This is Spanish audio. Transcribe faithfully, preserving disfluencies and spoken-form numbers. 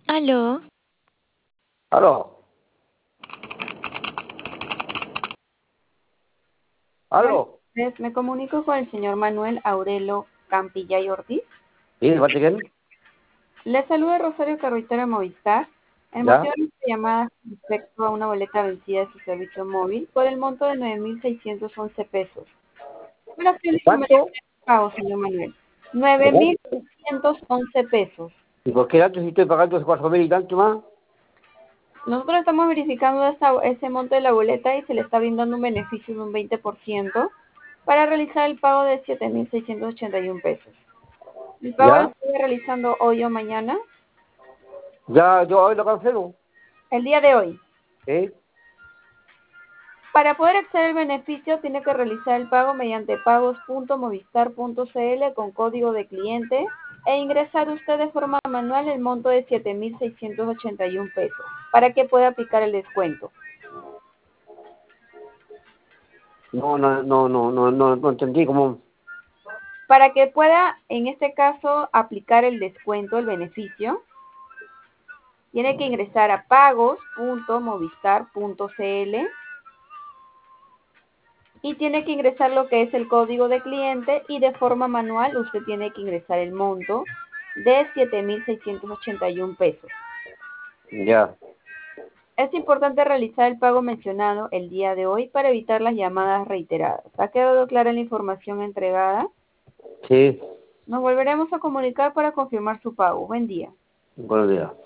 Aló. Aló. Buenas Aló. tardes, me comunico con el señor Manuel Aurelio Campillay Ortiz. ¿Sí? ¿De parte de quién? Le saluda Rosario Carruitera Movistar. El ¿Ya? motivo de esta llamada es respecto a una boleta vencida de su servicio móvil por el monto de nueve mil seiscientos once pesos. Para ¿De hacerle conveniente cuánto? el pago, señor Manuel. ¿De nueve mil cuánto? seiscientos once pesos. ¿Y por qué tanto si estoy pagando cuatro mil y tanto más? Nosotros estamos verificando esa- ese monto de la boleta y se le está brindando un beneficio de un veinte por ciento para realizar el pago de siete mil seiscientos ochenta y uno pesos. El pago lo ¿Ya? estoy realizando hoy o mañana. ¿Ya yo hoy lo cancelo? El día de hoy. ¿Sí? Para poder acceder al beneficio, tiene que realizar el pago mediante pagos punto movistar punto c l con código de cliente e ingresar usted de forma manual el monto de siete mil seiscientos ochenta y uno pesos para que pueda aplicar el descuento. No, no, no, no, no, no, no entendí cómo. Para que pueda, en este caso, aplicar el descuento, el beneficio, tiene que ingresar a pagos punto movistar punto c l y tiene que ingresar lo que es el código de cliente y de forma manual usted tiene que ingresar el monto de siete mil seiscientos ochenta y uno pesos. Ya. Es importante realizar el pago mencionado el día de hoy para evitar las llamadas reiteradas. ¿Ha quedado clara la información entregada? Sí. Nos volveremos a comunicar para confirmar su pago. Buen día. Buenos días.